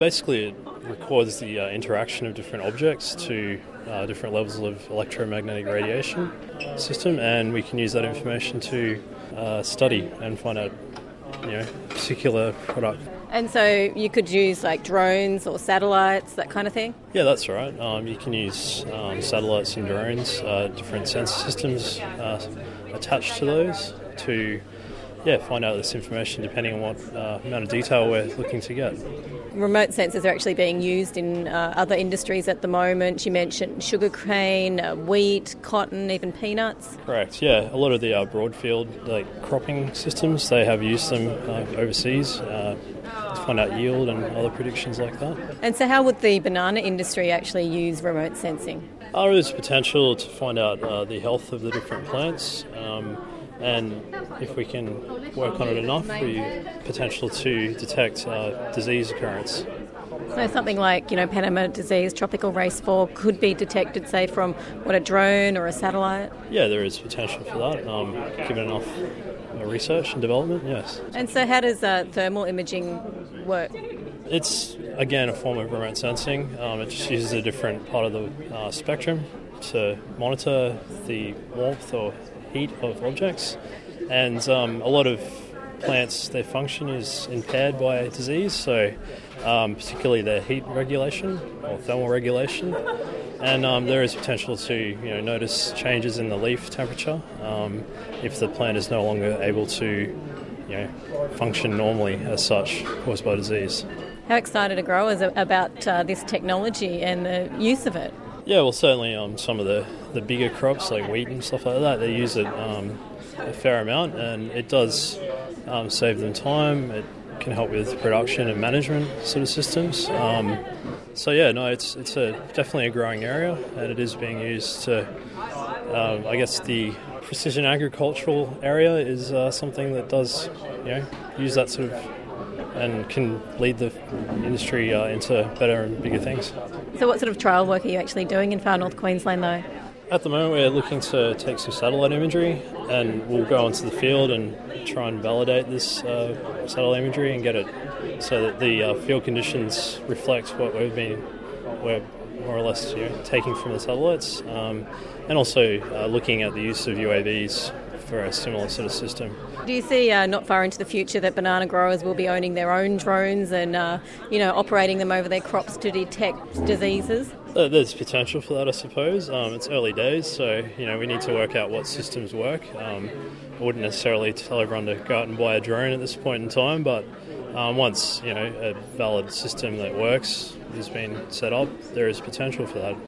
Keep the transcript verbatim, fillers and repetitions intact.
Basically, it records the uh, interaction of different objects to uh, different levels of electromagnetic radiation system, and we can use that information to uh, study and find out, you know, particular product. And so you could use like drones or satellites, that kind of thing? Yeah, that's right. Um, you can use um, satellites and drones, uh, different sensor systems uh, attached to those to yeah, find out this information depending on what uh, amount of detail we're looking to get. Remote sensors are actually being used in uh, other industries at the moment. You mentioned sugarcane, uh, wheat, cotton, even peanuts. Correct, yeah. A lot of the uh, broadfield like cropping systems, they have used them uh, overseas uh, to find out yield and other predictions like that. And so how would the banana industry actually use remote sensing? Uh, there's potential to find out uh, the health of the different plants. Um, And if we can work on it enough, we potential to detect uh, disease occurrence. So something like, you know, Panama disease, tropical race four could be detected, say, from, what, a drone or a satellite? Yeah, there is potential for that, um, given enough uh, research and development, yes. And so how does uh, thermal imaging work? It's, again, a form of remote sensing. Um, it just uses a different part of the uh, spectrum to monitor the warmth or heat of objects, and um, a lot of plants, their function is impaired by disease, so um, particularly their heat regulation or thermal regulation, and um, there is potential to you know notice changes in the leaf temperature um, if the plant is no longer able to you know function normally as such, caused by disease. How excited are growers about uh, this technology and the use of it? Yeah, well, certainly um, some of the, the bigger crops like wheat and stuff like that, they use it um, a fair amount, and it does um, save them time. It can help with production and management sort of systems. Um, so yeah, no, it's it's a definitely a growing area, and it is being used to. Um, I guess the precision agricultural area is uh, something that does you know use that sort of. And can lead the industry uh, into better and bigger things. So what sort of trial work are you actually doing in far north Queensland though? At the moment we're looking to take some satellite imagery, and we'll go onto the field and try and validate this uh, satellite imagery and get it so that the uh, field conditions reflect what we've been we're more or less you know, taking from the satellites, um, and also uh, looking at the use of U A Vs for a similar sort of system. Do you see uh, not far into the future that banana growers will be owning their own drones and uh, you know operating them over their crops to detect diseases? Uh, there's potential for that, I suppose. Um, it's early days, so you know we need to work out what systems work. Um, I wouldn't necessarily tell everyone to go out and buy a drone at this point in time, but um, once you know a valid system that works has been set up, there is potential for that.